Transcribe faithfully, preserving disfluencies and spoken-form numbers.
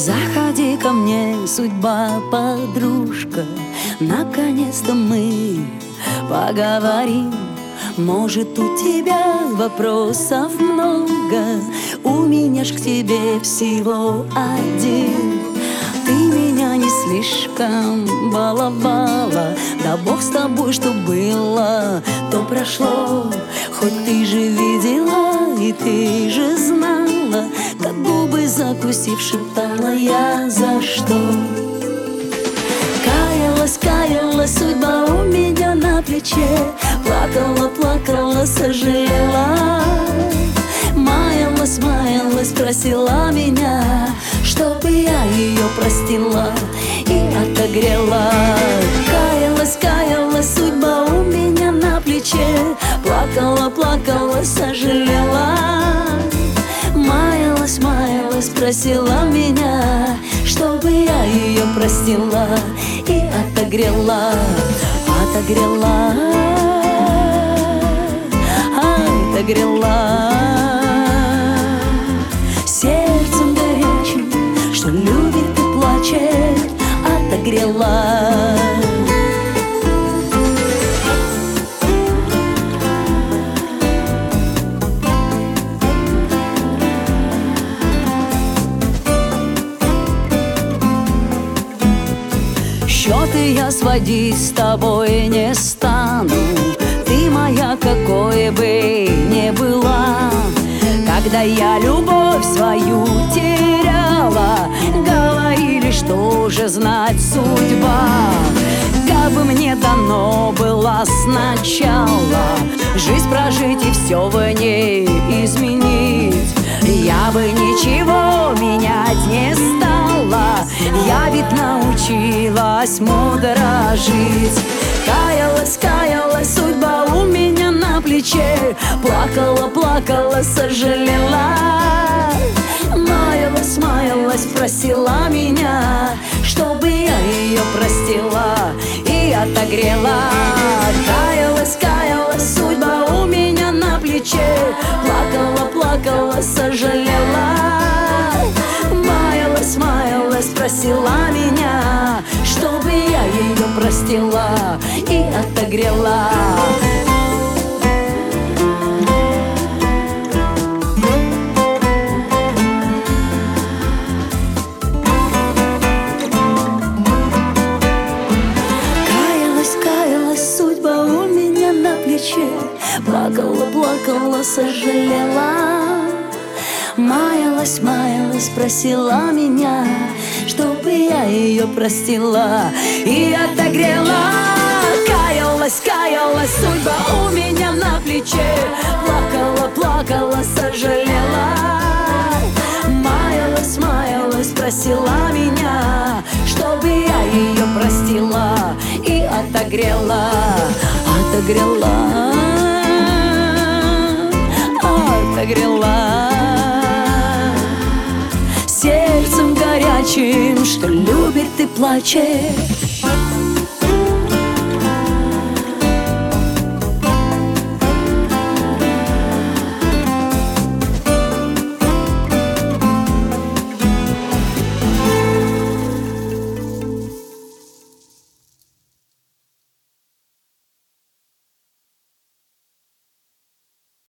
Заходи ко мне, судьба, подружка, наконец-то мы поговорим. Может, у тебя вопросов много, у меня ж к тебе всего один. Ты меня не слишком баловала, да бог с тобой, что было, то прошло. Хоть ты же видела и ты же знала, как губы закусив шептала я за что. Каялась, каялась, судьба у меня на плече, плакала, плакала, сожалела. Маялась, маялась, просила меня, чтобы я ее простила и отогрела. Каялась, каялась, судьба у меня на плече, плакала, плакала, сожалела. Маялась, маялась, просила меня, чтобы я ее простила и отогрела, отогрела, отогрела. Сердцем горячим, что любит и плачет, отогрела. Счеты я сводить с тобой не стану, ты моя, какой бы ни была. Когда я любовь свою теряла, говорили, что уже знать судьба. Как бы мне дано было сначала жизнь прожить и все в ней изменить, я бы ничего менять не стала, я ведь научилась мудро жить. Каялась, каялась, судьба у меня на плече, плакала, плакала, сожалела. Маялась, маялась, просила меня, чтобы я ее простила и отогрела. Каялась, каялась, судьба у меня на плече, плакала, плакала, сожалела. Маялась, маялась, просила меня, чтобы я ее простила и отогрела. Каялась, каялась, судьба у меня на плече, плакала, плакала, сожалела. Маялась, маялась, просила меня, чтобы я ее простила и отогрела. Каялась, каялась, судьба у меня на плече, плакала, плакала, сожалела. Маялась, маялась, просила меня, чтобы я ее простила и отогрела, отогрела, отогрела. Сердцем горячим, что любит и плачет.